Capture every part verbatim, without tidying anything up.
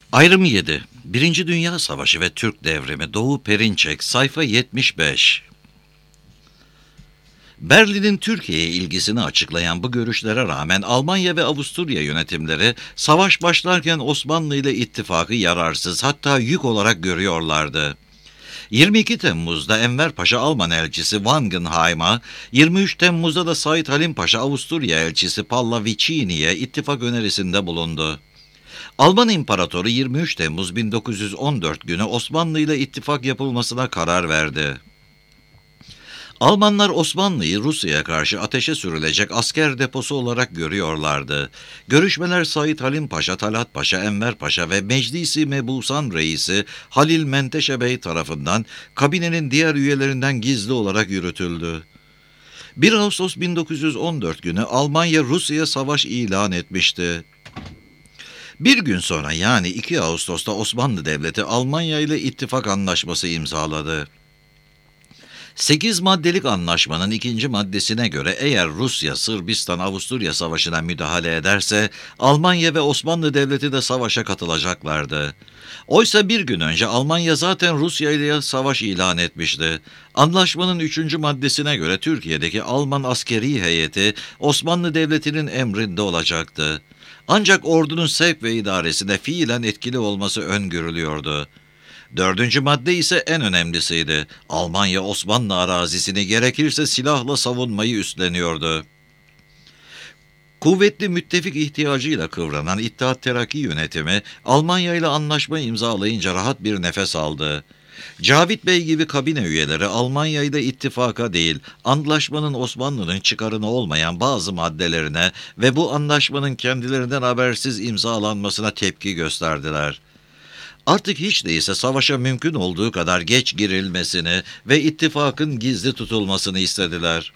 Ayrım yedi. Birinci Dünya Savaşı ve Türk Devrimi. Doğu Perinçek, sayfa yetmiş beş. Berlin'in Türkiye'ye ilgisini açıklayan bu görüşlere rağmen Almanya ve Avusturya yönetimleri savaş başlarken Osmanlı ile ittifakı yararsız, hatta yük olarak görüyorlardı. yirmi iki Temmuz'da Enver Paşa Alman elçisi Wangenheim'a, yirmi üç Temmuz'da da Said Halim Paşa Avusturya elçisi Pallavicini'ye ittifak önerisinde bulundu. Alman İmparatoru yirmi üç Temmuz bin dokuz yüz on dört günü Osmanlı ile ittifak yapılmasına karar verdi. Almanlar Osmanlı'yı Rusya'ya karşı ateşe sürülecek asker deposu olarak görüyorlardı. Görüşmeler Said Halim Paşa, Talat Paşa, Enver Paşa ve Meclisi Mebusan Reisi Halil Menteşe Bey tarafından kabinenin diğer üyelerinden gizli olarak yürütüldü. bir Ağustos bin dokuz yüz on dört günü Almanya Rusya'ya savaş ilan etmişti. Bir gün sonra, yani iki Ağustos'ta Osmanlı Devleti Almanya ile ittifak anlaşması imzaladı. Sekiz maddelik anlaşmanın ikinci maddesine göre eğer Rusya, Sırbistan, Avusturya savaşına müdahale ederse Almanya ve Osmanlı Devleti de savaşa katılacaklardı. Oysa bir gün önce Almanya zaten Rusya ile savaş ilan etmişti. Anlaşmanın üçüncü maddesine göre Türkiye'deki Alman askeri heyeti Osmanlı Devleti'nin emrinde olacaktı. Ancak ordunun sevk ve idaresinde fiilen etkili olması öngörülüyordu. Dördüncü madde ise en önemlisiydi. Almanya Osmanlı arazisini gerekirse silahla savunmayı üstleniyordu. Kuvvetli müttefik ihtiyacıyla kıvranan İttihat Terakki yönetimi Almanya ile anlaşma imzalayınca rahat bir nefes aldı. Cavit Bey gibi kabine üyeleri Almanya ile ittifaka değil, anlaşmanın Osmanlı'nın çıkarına olmayan bazı maddelerine ve bu anlaşmanın kendilerinden habersiz imzalanmasına tepki gösterdiler. Artık hiç değilse savaşa mümkün olduğu kadar geç girilmesini ve ittifakın gizli tutulmasını istediler.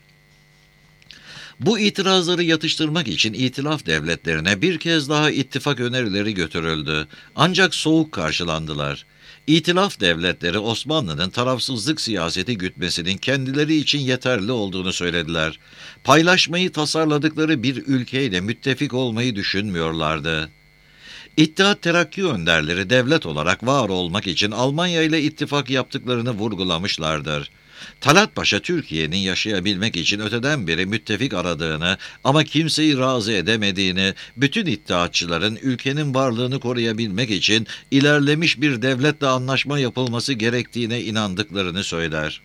Bu itirazları yatıştırmak için İtilaf devletlerine bir kez daha ittifak önerileri götürüldü. Ancak soğuk karşılandılar. İtilaf devletleri Osmanlı'nın tarafsızlık siyaseti gütmesinin kendileri için yeterli olduğunu söylediler. Paylaşmayı tasarladıkları bir ülkeyle müttefik olmayı düşünmüyorlardı. İttihat Terakki önderleri devlet olarak var olmak için Almanya ile ittifak yaptıklarını vurgulamışlardır. Talat Paşa Türkiye'nin yaşayabilmek için öteden beri müttefik aradığını ama kimseyi razı edemediğini, bütün iddiatçıların ülkenin varlığını koruyabilmek için ilerlemiş bir devletle anlaşma yapılması gerektiğine inandıklarını söyler.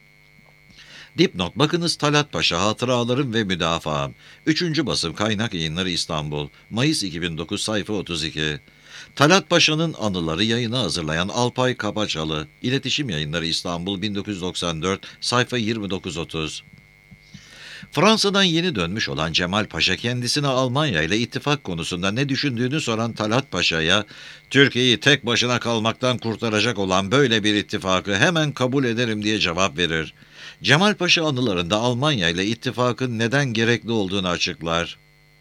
Dipnot: bakınız, Talat Paşa Hatıralarım ve Müdafaam. üçüncü basım, Kaynak Yayınları, İstanbul. Mayıs iki bin dokuz, sayfa otuz iki. Talat Paşa'nın anıları yayını hazırlayan Alpay Kabaçalı. İletişim Yayınları, İstanbul, bin dokuz yüz doksan dört, sayfa yirmi dokuz otuz. Fransa'dan yeni dönmüş olan Cemal Paşa kendisine Almanya ile ittifak konusunda ne düşündüğünü soran Talat Paşa'ya, Türkiye'yi tek başına kalmaktan kurtaracak olan böyle bir ittifakı hemen kabul ederim diye cevap verir. Cemal Paşa anılarında Almanya ile ittifakın neden gerekli olduğunu açıklar.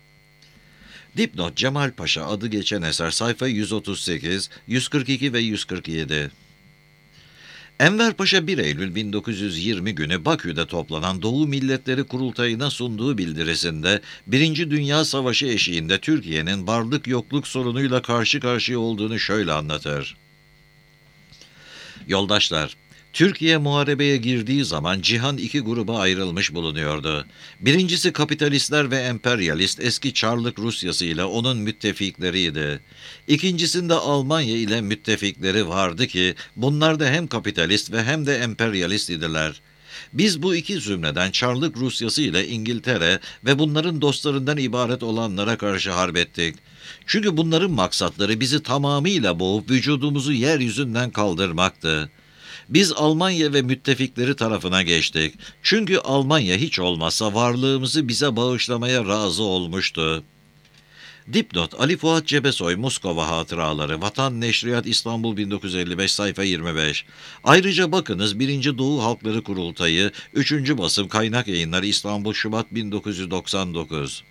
Dipnot: Cemal Paşa adı geçen eser, sayfa yüz otuz sekiz, yüz kırk iki ve yüz kırk yedi. Enver Paşa bir Eylül bin dokuz yüz yirmi günü Bakü'de toplanan Doğu Milletleri Kurultayı'na sunduğu bildirisinde Birinci Dünya Savaşı eşiğinde Türkiye'nin varlık yokluk sorunuyla karşı karşıya olduğunu şöyle anlatır. Yoldaşlar, Türkiye muharebeye girdiği zaman cihan iki gruba ayrılmış bulunuyordu. Birincisi kapitalistler ve emperyalist eski Çarlık Rusyası ile onun müttefikleriydi. İkincisinde Almanya ile müttefikleri vardı ki bunlar da hem kapitalist ve hem de emperyalist idiler. Biz bu iki zümreden Çarlık Rusyası ile İngiltere ve bunların dostlarından ibaret olanlara karşı harp ettik. Çünkü bunların maksatları bizi tamamıyla boğup vücudumuzu yeryüzünden kaldırmaktı. Biz Almanya ve müttefikleri tarafına geçtik. Çünkü Almanya hiç olmazsa varlığımızı bize bağışlamaya razı olmuştu. Dipnot: Ali Fuat Cebesoy, Moskova Hatıraları, Vatan Neşriyat, İstanbul, bin dokuz yüz elli beş, sayfa yirmi beş. Ayrıca bakınız, Birinci Doğu Halkları Kurultayı, üçüncü basım, Kaynak Yayınları, İstanbul, Şubat bin dokuz yüz doksan dokuz.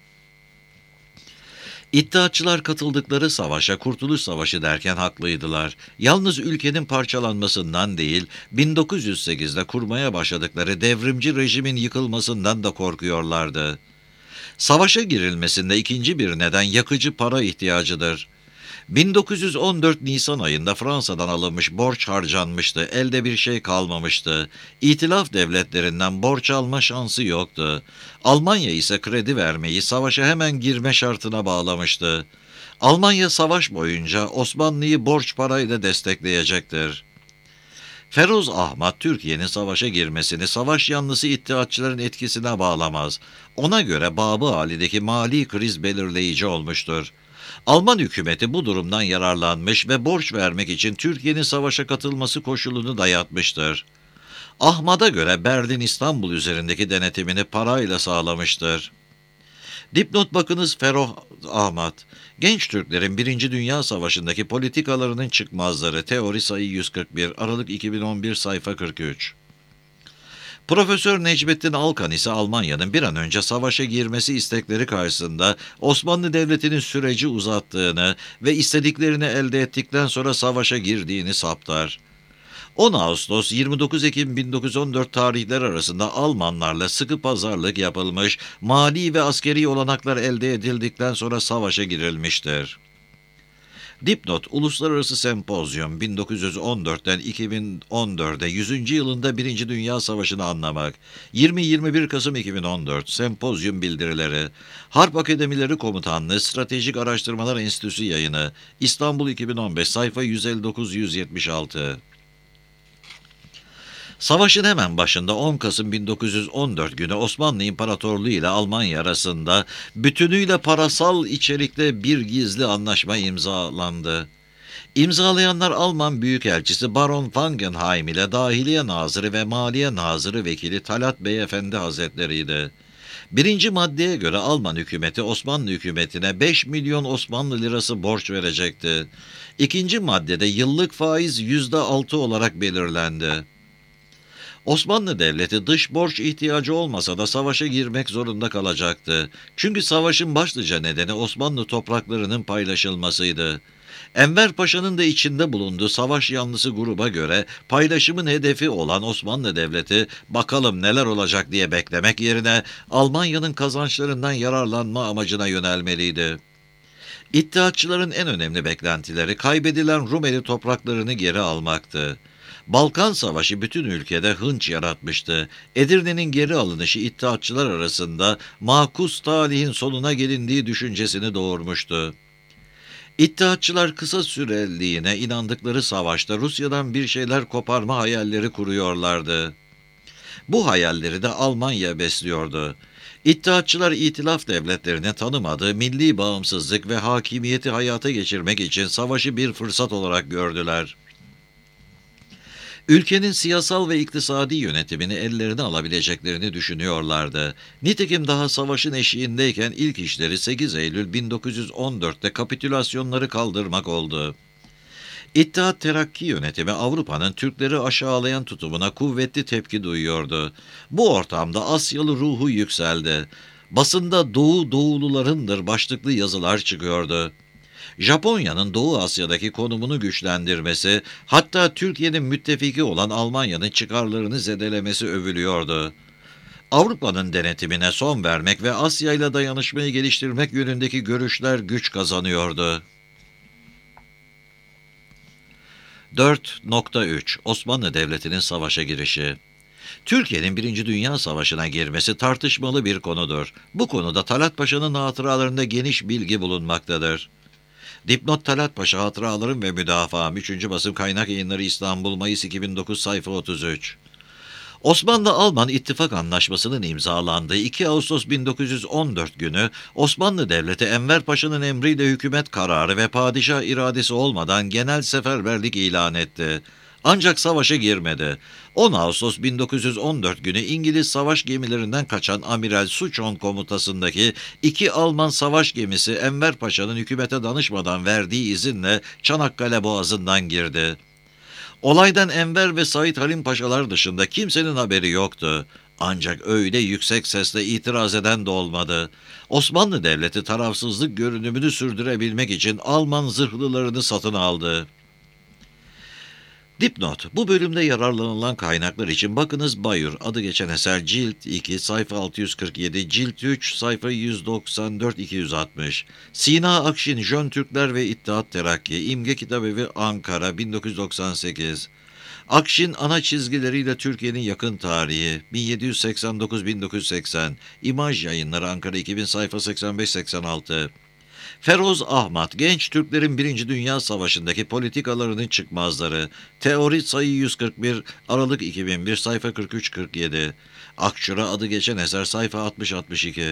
İttihatçılar katıldıkları savaşa Kurtuluş Savaşı derken haklıydılar. Yalnız ülkenin parçalanmasından değil, bin dokuz yüz sekizde kurmaya başladıkları devrimci rejimin yıkılmasından da korkuyorlardı. Savaşa girilmesinde ikinci bir neden yakıcı para ihtiyacıdır. bin dokuz yüz on dört Nisan ayında Fransa'dan alınmış borç harcanmıştı, elde bir şey kalmamıştı. İtilaf devletlerinden borç alma şansı yoktu. Almanya ise kredi vermeyi savaşa hemen girme şartına bağlamıştı. Almanya savaş boyunca Osmanlı'yı borç parayla destekleyecektir. Feroz Ahmet, Türkiye'nin savaşa girmesini savaş yanlısı ittihatçıların etkisine bağlamaz. Ona göre Babı Ali'deki mali kriz belirleyici olmuştur. Alman hükümeti bu durumdan yararlanmış ve borç vermek için Türkiye'nin savaşa katılması koşulunu dayatmıştır. Ahmad'a göre Berlin İstanbul üzerindeki denetimini parayla sağlamıştır. Dipnot bakınız Feroz Ahmet. Genç Türklerin Birinci Dünya Savaşı'ndaki politikalarının çıkmazları. Teori sayı yüz kırk bir. Aralık iki bin on bir sayfa kırk üç. Profesör Necmettin Alkan ise Almanya'nın bir an önce savaşa girmesi istekleri karşısında Osmanlı Devleti'nin süreci uzattığını ve istediklerini elde ettikten sonra savaşa girdiğini saptar. on Ağustos yirmi dokuz Ekim bin dokuz yüz on dört tarihler arasında Almanlarla sıkı pazarlık yapılmış, mali ve askeri olanaklar elde edildikten sonra savaşa girilmiştir. Dipnot, Uluslararası Sempozyum bin dokuz yüz on dörtten iki bin on dörde yüzüncü yılında Birinci Dünya Savaşı'nı anlamak. yirmi yirmi bir Kasım iki bin on dört Sempozyum bildirileri. Harp Akademileri Komutanlığı Stratejik Araştırmalar Enstitüsü yayını. İstanbul iki bin on beş sayfa yüz elli dokuz yüz yetmiş altı. Savaşın hemen başında on Kasım bin dokuz yüz on dört günü Osmanlı İmparatorluğu ile Almanya arasında bütünüyle parasal içerikli bir gizli anlaşma imzalandı. İmzalayanlar Alman Büyükelçisi Baron Wangenheim ile Dahiliye Nazırı ve Maliye Nazırı Vekili Talat Beyefendi Hazretleri'ydi. Birinci maddeye göre Alman hükümeti Osmanlı hükümetine beş milyon Osmanlı lirası borç verecekti. İkinci maddede yıllık faiz yüzde altı olarak belirlendi. Osmanlı Devleti dış borç ihtiyacı olmasa da savaşa girmek zorunda kalacaktı. Çünkü savaşın başlıca nedeni Osmanlı topraklarının paylaşılmasıydı. Enver Paşa'nın da içinde bulunduğu savaş yanlısı gruba göre paylaşımın hedefi olan Osmanlı Devleti bakalım neler olacak diye beklemek yerine Almanya'nın kazançlarından yararlanma amacına yönelmeliydi. İttihatçıların en önemli beklentileri kaybedilen Rumeli topraklarını geri almaktı. Balkan Savaşı bütün ülkede hınç yaratmıştı. Edirne'nin geri alınışı İttihatçılar arasında makus talihin sonuna gelindiği düşüncesini doğurmuştu. İttihatçılar kısa süreliğine inandıkları savaşta Rusya'dan bir şeyler koparma hayalleri kuruyorlardı. Bu hayalleri de Almanya besliyordu. İttihatçılar itilaf devletlerini tanımadığı milli bağımsızlık ve hakimiyeti hayata geçirmek için savaşı bir fırsat olarak gördüler. Ülkenin siyasal ve iktisadi yönetimini ellerine alabileceklerini düşünüyorlardı. Nitekim daha savaşın eşiğindeyken ilk işleri sekiz Eylül bin dokuz yüz on dörtte kapitülasyonları kaldırmak oldu. İttihat Terakki yönetimi Avrupa'nın Türkleri aşağılayan tutumuna kuvvetli tepki duyuyordu. Bu ortamda Asyalı ruhu yükseldi. Basında Doğu Doğulularındır başlıklı yazılar çıkıyordu. Japonya'nın Doğu Asya'daki konumunu güçlendirmesi, hatta Türkiye'nin müttefiki olan Almanya'nın çıkarlarını zedelemesi övülüyordu. Avrupa'nın denetimine son vermek ve Asya ile dayanışmayı geliştirmek yönündeki görüşler güç kazanıyordu. dört nokta üç Osmanlı Devleti'nin savaşa girişi. Türkiye'nin Birinci Dünya Savaşı'na girmesi tartışmalı bir konudur. Bu konuda Talat Paşa'nın hatıralarında geniş bilgi bulunmaktadır. Dipnot Talat Paşa Hatıralarım ve Müdafaam üçüncü basım Kaynak Yayınları İstanbul Mayıs iki bin dokuz sayfa otuz üç. Osmanlı-Alman İttifak Anlaşması'nın imzalandığı iki Ağustos bin dokuz yüz on dört günü Osmanlı Devleti Enver Paşa'nın emriyle hükümet kararı ve padişah iradesi olmadan genel seferberlik ilan etti. Ancak savaşa girmedi. on Ağustos bin dokuz yüz on dört günü İngiliz savaş gemilerinden kaçan Amiral Suçon komutasındaki iki Alman savaş gemisi Enver Paşa'nın hükümete danışmadan verdiği izinle Çanakkale Boğazı'ndan girdi. Olaydan Enver ve Said Halim Paşalar dışında kimsenin haberi yoktu. Ancak öyle yüksek sesle itiraz eden de olmadı. Osmanlı Devleti tarafsızlık görünümünü sürdürebilmek için Alman zırhlılarını satın aldı. Dipnot: Bu bölümde yararlanılan kaynaklar için bakınız Bayur, adı geçen eser, cilt iki, sayfa altı yüz kırk yedi, cilt üç, sayfa yüz doksan dört iki yüz altmış. Sina Akşin, Jön Türkler ve İttihat Terakki, İmge Kitabevi, Ankara, bin dokuz yüz doksan sekiz. Akşin, ana çizgileriyle Türkiye'nin yakın tarihi, bin yedi yüz seksen dokuz bin dokuz yüz seksen. İmaj Yayınları, Ankara, iki bin, sayfa seksen beş seksen altı. Feroz Ahmet, Genç Türklerin Birinci Dünya Savaşı'ndaki politikalarının çıkmazları. Teori, sayı yüz kırk bir, Aralık iki bin bir, sayfa kırk üç kırk yedi. Akçura, adı geçen eser, sayfa altmış altmış iki.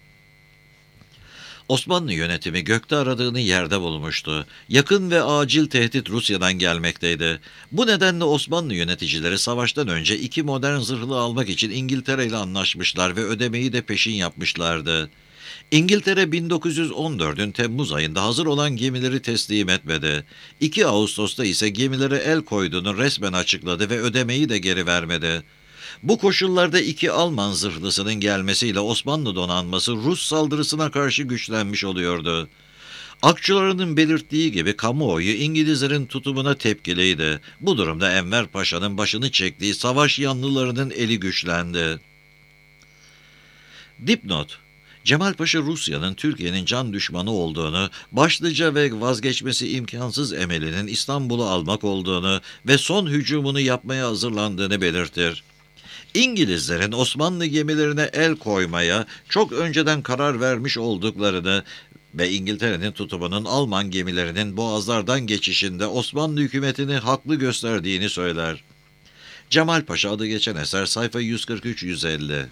Osmanlı yönetimi gökte aradığını yerde bulmuştu. Yakın ve acil tehdit Rusya'dan gelmekteydi. Bu nedenle Osmanlı yöneticileri savaştan önce iki modern zırhlı almak için İngiltere ile anlaşmışlar ve ödemeyi de peşin yapmışlardı. İngiltere bin dokuz yüz on dördün Temmuz ayında hazır olan gemileri teslim etmedi. iki Ağustos'ta ise gemilere el koyduğunu resmen açıkladı ve ödemeyi de geri vermedi. Bu koşullarda iki Alman zırhlısının gelmesiyle Osmanlı donanması Rus saldırısına karşı güçlenmiş oluyordu. Akçılarının belirttiği gibi kamuoyu İngilizlerin tutumuna tepkiliydi. Bu durumda Enver Paşa'nın başını çektiği savaş yanlılarının eli güçlendi. Dipnot: Cemal Paşa Rusya'nın Türkiye'nin can düşmanı olduğunu, başlıca ve vazgeçmesi imkansız emelinin İstanbul'u almak olduğunu ve son hücumunu yapmaya hazırlandığını belirtir. İngilizlerin Osmanlı gemilerine el koymaya çok önceden karar vermiş olduklarını ve İngiltere'nin tutumunun Alman gemilerinin boğazlardan geçişinde Osmanlı hükümetini haklı gösterdiğini söyler. Cemal Paşa, adı geçen eser, sayfa yüz kırk üç yüz elli.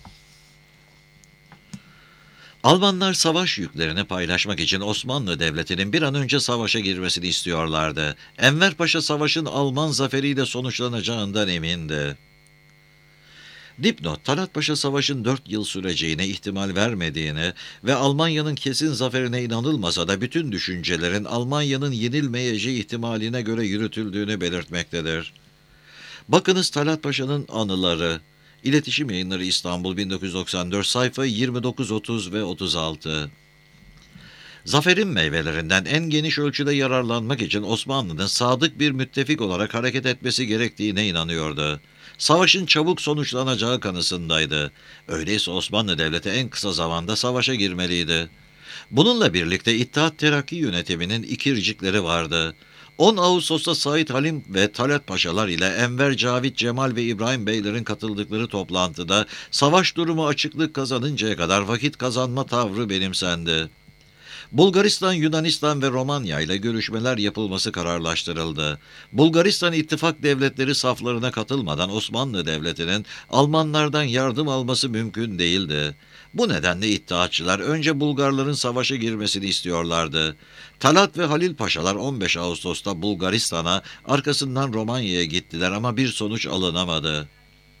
Almanlar savaş yüklerini paylaşmak için Osmanlı Devleti'nin bir an önce savaşa girmesini istiyorlardı. Enver Paşa savaşın Alman zaferiyle sonuçlanacağından emindi. Dipnot: Talat Paşa savaşın dört yıl süreceğine ihtimal vermediğini ve Almanya'nın kesin zaferine inanılmasa da bütün düşüncelerin Almanya'nın yenilmeyeceği ihtimaline göre yürütüldüğünü belirtmektedir. Bakınız Talat Paşa'nın anıları. İletişim Yayınları, İstanbul, bin dokuz yüz doksan dört, sayfa yirmi dokuz otuz ve otuz altı. Zaferin meyvelerinden en geniş ölçüde yararlanmak için Osmanlı'nın sadık bir müttefik olarak hareket etmesi gerektiğine inanıyordu. Savaşın çabuk sonuçlanacağı kanısındaydı. Öyleyse Osmanlı Devleti en kısa zamanda savaşa girmeliydi. Bununla birlikte İttihat Terakki yönetiminin ikircikleri vardı. on Ağustos'ta Said Halim ve Talat Paşalar ile Enver, Cavit, Cemal ve İbrahim Beylerin katıldıkları toplantıda savaş durumu açıklık kazanıncaya kadar vakit kazanma tavrı benimsendi. Bulgaristan, Yunanistan ve Romanya ile görüşmeler yapılması kararlaştırıldı. Bulgaristan ittifak devletleri saflarına katılmadan Osmanlı Devleti'nin Almanlardan yardım alması mümkün değildi. Bu nedenle İttihatçılar önce Bulgarların savaşa girmesini istiyorlardı. Talat ve Halil Paşalar on beş Ağustos'ta Bulgaristan'a, arkasından Romanya'ya gittiler ama bir sonuç alınamadı.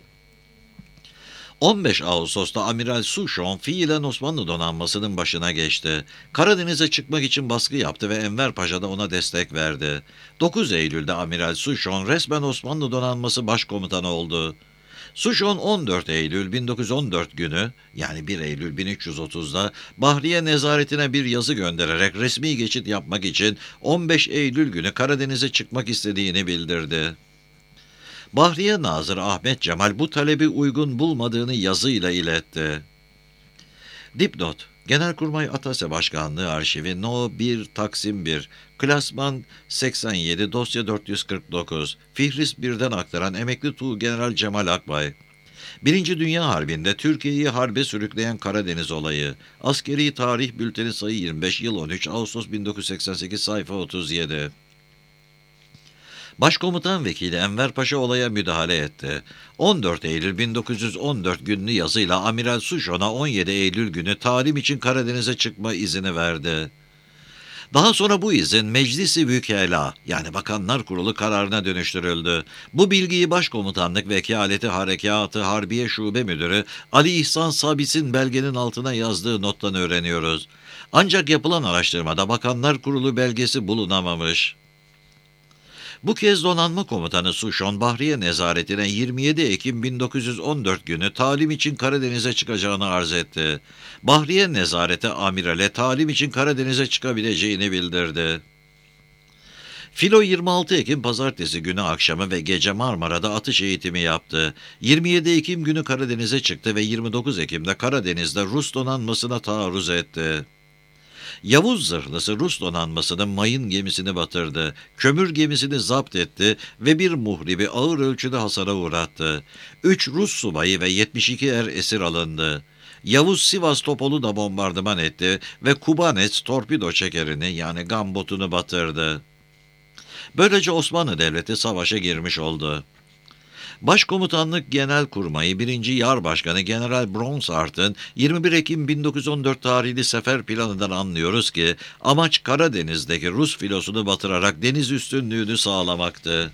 on beş Ağustos'ta Amiral Sushon fiilen Osmanlı donanmasının başına geçti. Karadeniz'e çıkmak için baskı yaptı ve Enver Paşa da ona destek verdi. dokuz Eylül'de Amiral Sushon resmen Osmanlı donanması başkomutanı oldu. Sushon on dört Eylül bin dokuz yüz on dört günü, yani bir Eylül bin üç yüz otuzda Bahriye Nezaretine bir yazı göndererek resmi geçit yapmak için on beş Eylül günü Karadeniz'e çıkmak istediğini bildirdi. Bahriye Nazırı Ahmet Cemal bu talebi uygun bulmadığını yazıyla iletti. Dipnot: Genelkurmay Atase Başkanlığı Arşivi No bir Taksim bir, Klasman seksen yedi, dosya dört yüz kırk dokuz, Fihris birden aktaran emekli Tuğgeneral Cemal Akbay. Birinci Dünya Harbi'nde Türkiye'yi harbe sürükleyen Karadeniz olayı. Askeri Tarih Bülteni, sayı yirmi beş, yıl on üç Ağustos bin dokuz yüz seksen sekiz, sayfa otuz yedi. Başkomutan Vekili Enver Paşa olaya müdahale etti. on dört Eylül bin dokuz yüz on dört günlü yazıyla Amiral Sushon'a on yedi Eylül günü talim için Karadeniz'e çıkma izni verdi. Daha sonra bu izin Meclis-i Vükela, yani Bakanlar Kurulu kararına dönüştürüldü. Bu bilgiyi Başkomutanlık Vekaleti Harekatı Harbiye Şube Müdürü Ali İhsan Sabit'in belgenin altına yazdığı nottan öğreniyoruz. Ancak yapılan araştırmada Bakanlar Kurulu belgesi bulunamamış. Bu kez donanma komutanı Sushon, Bahriye Nezaretine yirmi yedi Ekim bin dokuz yüz on dört günü talim için Karadeniz'e çıkacağını arz etti. Bahriye Nezareti amirale talim için Karadeniz'e çıkabileceğini bildirdi. Filo yirmi altı Ekim Pazartesi günü akşamı ve gece Marmara'da atış eğitimi yaptı. yirmi yedi Ekim günü Karadeniz'e çıktı ve yirmi dokuz Ekim'de Karadeniz'de Rus donanmasına taarruz etti. Yavuz zırhlısı Rus donanmasının mayın gemisini batırdı, kömür gemisini zapt etti ve bir muhribi ağır ölçüde hasara uğrattı. Üç Rus subayı ve yetmiş iki er esir alındı. Yavuz Sivastopol'u da bombardıman etti ve Kubanets torpido çekerini yani gambotunu batırdı. Böylece Osmanlı Devleti savaşa girmiş oldu. Başkomutanlık Genelkurmayı birinci. Yarbaşkanı General Bronsart'ın yirmi bir Ekim bin dokuz yüz on dört tarihli sefer planından anlıyoruz ki amaç Karadeniz'deki Rus filosunu batırarak deniz üstünlüğünü sağlamaktı.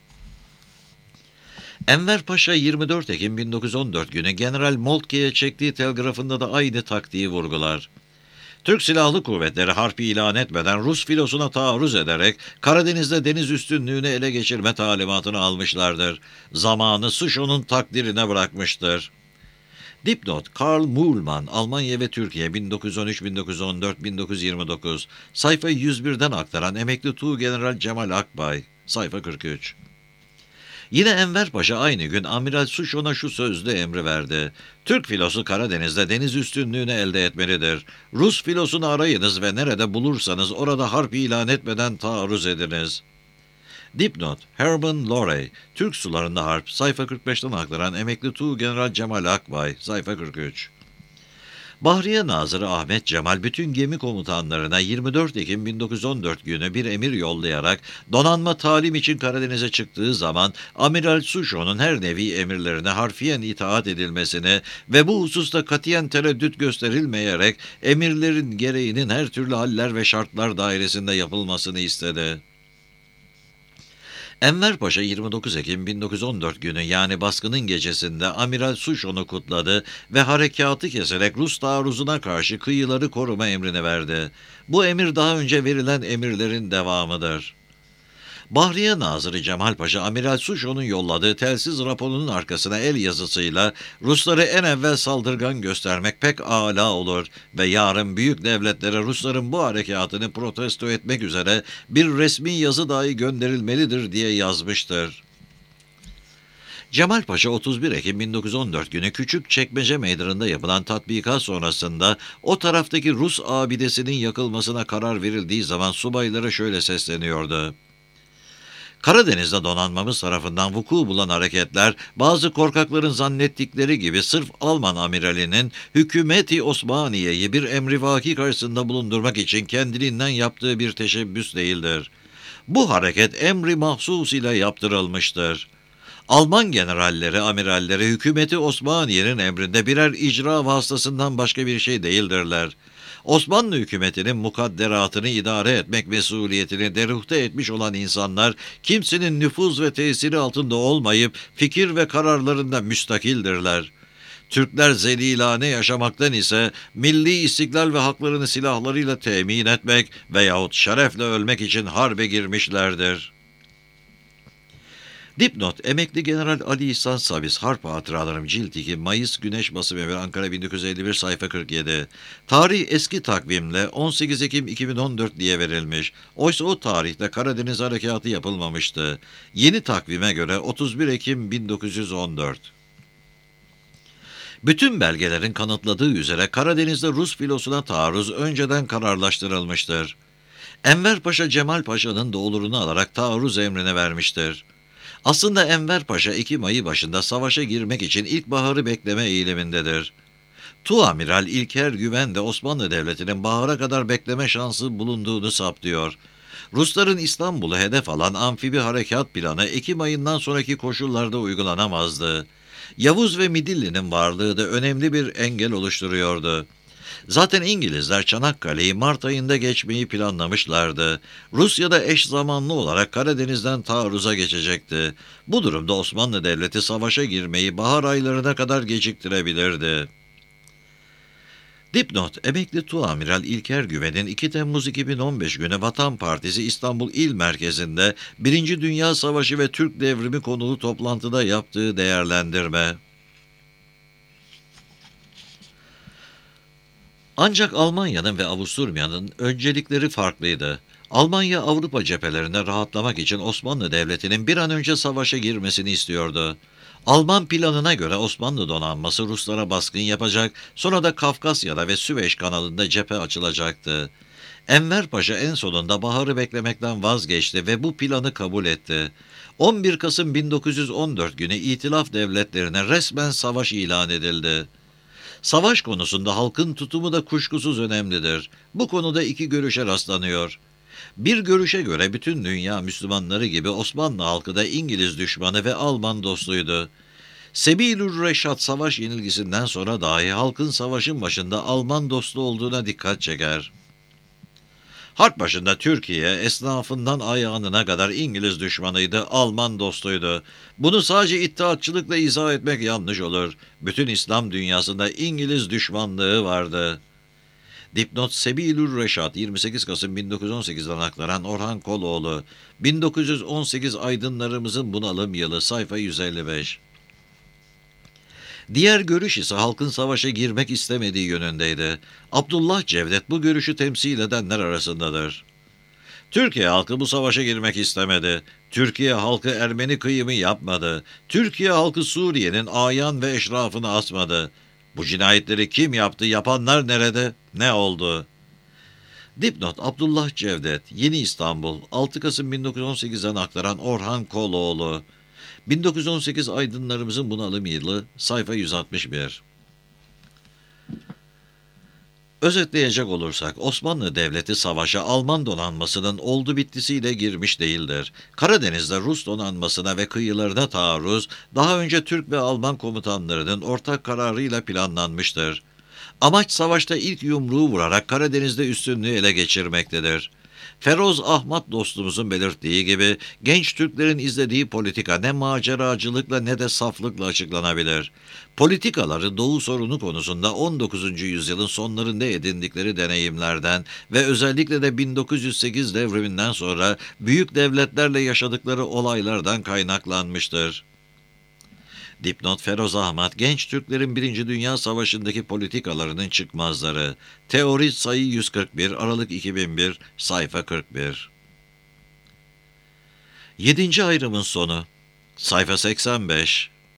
Enver Paşa yirmi dört Ekim bin dokuz yüz on dört günü General Moltke'ye çektiği telgrafında da aynı taktiği vurgular. Türk Silahlı Kuvvetleri harpi ilan etmeden Rus filosuna taarruz ederek Karadeniz'de deniz üstünlüğünü ele geçirme talimatını almışlardır. Zamanı Suşo'nun takdirine bırakmıştır. Dipnot: Karl Muhlmann, Almanya ve Türkiye bin dokuz yüz on üç bin dokuz yüz on dört bin dokuz yüz yirmi dokuz, sayfa yüz birden aktaran emekli Tuğgeneral Cemal Akbay, sayfa kırk üç. Yine Enver Paşa aynı gün Amiral Suşon'a şu sözlü emri verdi. Türk filosu Karadeniz'de deniz üstünlüğünü elde etmelidir. Rus filosunu arayınız ve nerede bulursanız orada harp ilan etmeden taarruz ediniz. Dipnot: Herman Lorey, Türk Sularında Harp, sayfa kırk beşten aktaran emekli Tuğgeneral Cemal Akbay, sayfa kırk üç. Bahriye Nazırı Ahmet Cemal bütün gemi komutanlarına yirmi dört Ekim bin dokuz yüz on dört günü bir emir yollayarak donanma talim için Karadeniz'e çıktığı zaman Amiral Suşo'nun her nevi emirlerine harfiyen itaat edilmesini ve bu hususta katiyen tereddüt gösterilmeyerek emirlerin gereğinin her türlü haller ve şartlar dairesinde yapılmasını istedi. Enver Paşa yirmi dokuz Ekim bin dokuz yüz on dört günü yani baskının gecesinde Amiral Suşon'u kutladı ve harekatı keserek Rus taarruzuna karşı kıyıları koruma emrini verdi. Bu emir daha önce verilen emirlerin devamıdır. Bahriye Nazırı Cemal Paşa, Amiral Suşo'nun yolladığı telsiz raporunun arkasına el yazısıyla Rusları en evvel saldırgan göstermek pek âlâ olur ve yarın büyük devletlere Rusların bu harekatını protesto etmek üzere bir resmi yazı dahi gönderilmelidir diye yazmıştır. Cemal Paşa otuz bir Ekim bin dokuz yüz on dört günü Küçükçekmece Meydanı'nda yapılan tatbikat sonrasında o taraftaki Rus abidesinin yakılmasına karar verildiği zaman subaylara şöyle sesleniyordu. Karadeniz'de donanmamız tarafından vuku bulan hareketler, bazı korkakların zannettikleri gibi sırf Alman amiralinin Hükümeti Osmaniye'yi bir emrivaki karşısında bulundurmak için kendiliğinden yaptığı bir teşebbüs değildir. Bu hareket emri mahsus ile yaptırılmıştır. Alman generalleri, amiralleri Hükümeti Osmaniye'nin emrinde birer icra vasıtasından başka bir şey değildirler. Osmanlı hükümetinin mukadderatını idare etmek mesuliyetini deruhte etmiş olan insanlar, kimsenin nüfuz ve tesiri altında olmayıp fikir ve kararlarında müstakildirler. Türkler zelilane yaşamaktan ise milli istiklal ve haklarını silahlarıyla temin etmek veyahut şerefle ölmek için harbe girmişlerdir. Dipnot: Emekli General Ali İhsan Saviz, Harp Hatıralarım Cilt iki, Mayıs Güneş Basım Evi, Ankara bin dokuz yüz elli bir, sayfa kırk yedi. Tarih eski takvimle on sekiz Ekim iki bin on dört diye verilmiş. Oysa o tarihte Karadeniz Harekatı yapılmamıştı. Yeni takvime göre otuz bir Ekim bin dokuz yüz on dört. Bütün belgelerin kanıtladığı üzere Karadeniz'de Rus filosuna taarruz önceden kararlaştırılmıştır. Enver Paşa Cemal Paşa'nın da olurunu alarak taarruz emrini vermiştir. Aslında Enver Paşa Ekim ayı başında savaşa girmek için ilkbaharı bekleme eğilimindedir. Tuamiral İlker Güven de Osmanlı Devleti'nin bahara kadar bekleme şansı bulunduğunu saptıyor. Rusların İstanbul'u hedef alan amfibi harekat planı Ekim ayından sonraki koşullarda uygulanamazdı. Yavuz ve Midilli'nin varlığı da önemli bir engel oluşturuyordu. Zaten İngilizler Çanakkale'yi Mart ayında geçmeyi planlamışlardı. Rusya da eş zamanlı olarak Karadeniz'den taarruza geçecekti. Bu durumda Osmanlı Devleti savaşa girmeyi bahar aylarına kadar geciktirebilirdi. Dipnot: Emekli Tuamiral İlker Güven'in iki Temmuz iki bin on beş günü Vatan Partisi İstanbul İl Merkezi'nde Birinci Dünya Savaşı ve Türk Devrimi konulu toplantıda yaptığı değerlendirme. Ancak Almanya'nın ve Avusturya'nın öncelikleri farklıydı. Almanya Avrupa cephelerinde rahatlamak için Osmanlı Devleti'nin bir an önce savaşa girmesini istiyordu. Alman planına göre Osmanlı donanması Ruslara baskın yapacak, sonra da Kafkasya'da ve Süveyş kanalında cephe açılacaktı. Enver Paşa en sonunda baharı beklemekten vazgeçti ve bu planı kabul etti. on bir Kasım bin dokuz yüz on dört günü İtilaf devletlerine resmen savaş ilan edildi. Savaş konusunda halkın tutumu da kuşkusuz önemlidir. Bu konuda iki görüşe rastlanıyor. Bir görüşe göre bütün dünya Müslümanları gibi Osmanlı halkı da İngiliz düşmanı ve Alman dostuydu. Sebilür Reşat savaş yenilgisinden sonra dahi halkın savaşın başında Alman dostu olduğuna dikkat çeker. Harp başında Türkiye, esnafından ayağınına kadar İngiliz düşmanıydı, Alman dostuydu. Bunu sadece iddiatçılıkla izah etmek yanlış olur. Bütün İslam dünyasında İngiliz düşmanlığı vardı. Dipnot Sebilür Reşat, yirmi sekiz Kasım bin dokuz yüz on sekiz'den aktaran Orhan Koloğlu, bin dokuz yüz on sekiz Aydınlarımızın Bunalım Yılı, sayfa yüz elli beş. Diğer görüş ise halkın savaşa girmek istemediği yönündeydi. Abdullah Cevdet bu görüşü temsil edenler arasındadır. Türkiye halkı bu savaşa girmek istemedi. Türkiye halkı Ermeni kıyımı yapmadı. Türkiye halkı Suriye'nin ayan ve eşrafını asmadı. Bu cinayetleri kim yaptı, yapanlar nerede, ne oldu? Dipnot Abdullah Cevdet, Yeni İstanbul, altı Kasım bin dokuz yüz on sekiz'den aktaran Orhan Koloğlu, bin dokuz yüz on sekiz Aydınlarımızın Bunalım Yılı, sayfa yüz altmış bir. Özetleyecek olursak Osmanlı Devleti savaşa Alman donanmasının oldu bittisiyle girmiş değildir. Karadeniz'de Rus donanmasına ve kıyılarına taarruz daha önce Türk ve Alman komutanlarının ortak kararıyla planlanmıştır. Amaç savaşta ilk yumruğu vurarak Karadeniz'de üstünlüğü ele geçirmektedir. Feroz Ahmet dostumuzun belirttiği gibi genç Türklerin izlediği politika ne maceracılıkla ne de saflıkla açıklanabilir. Politikaları Doğu sorunu konusunda on dokuzuncu yüzyılın sonlarında edindikleri deneyimlerden ve özellikle de bin dokuz yüz sekiz devriminden sonra büyük devletlerle yaşadıkları olaylardan kaynaklanmıştır. Dipnot Feroz Ahmet, genç Türklerin Birinci Dünya Savaşı'ndaki politikalarının çıkmazları. Teori sayı yüz kırk bir, Aralık iki bin bir, sayfa kırk bir. Yedinci ayrımın sonu, sayfa seksen beş.